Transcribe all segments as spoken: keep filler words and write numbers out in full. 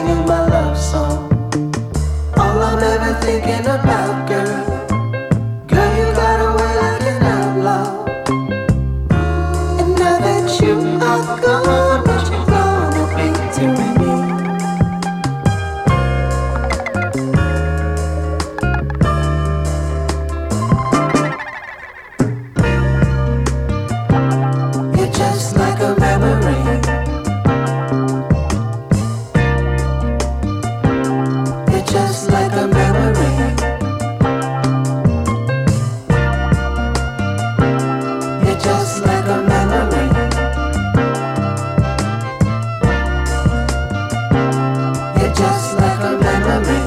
singing my love song. All I'm ever thinking about, girl. Girl, you got away like an outlaw. And now that you are gone, what you gonna be to me? You're just like a memory. You're just like a memory. You're just like a memory. You're just like a memory.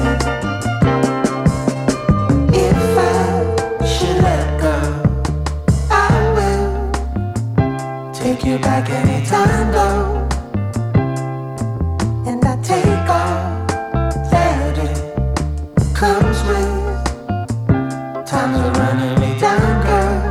If I should let go, I will take you back anytime, though. And I take all that it comes with. Times are running me down, girl.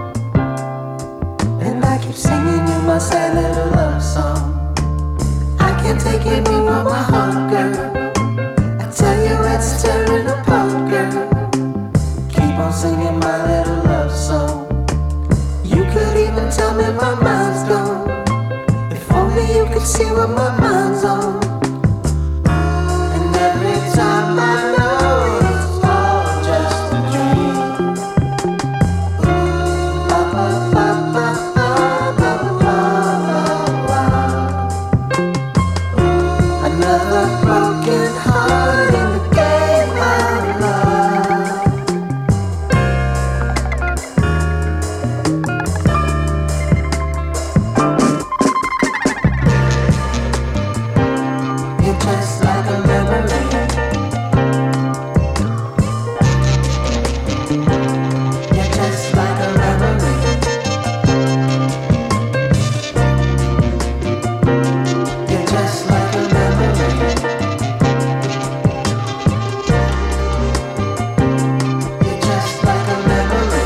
And I keep singing you my sad little love song. I can't take it anymore, my heart, girl. I tell you it's tearing apart, girl. Keep on singing my little love song. You could even tell me my mind's gone. If only you could see what my mind's on. And every time I know it's all just a dream. Ba, ba, ba, ba, ba, ba, ba, ba. Another broken heart in the game of love. You're just like a memory. You're just like a memory. You're just like a memory. You're just like a memory.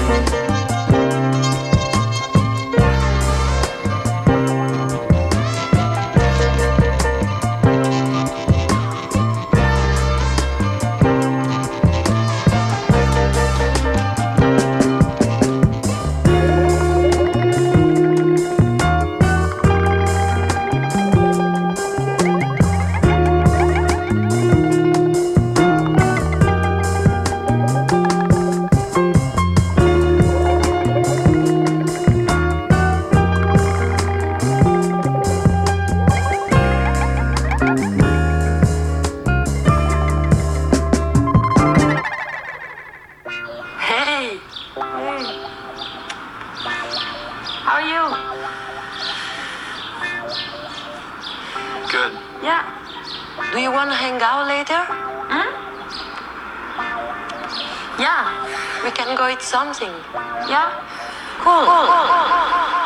Hey! Hey! How are you? Good. Yeah. Do you want to hang out later? Hmm? Yeah. We can go eat something. Yeah? Cool. Cool. Cool.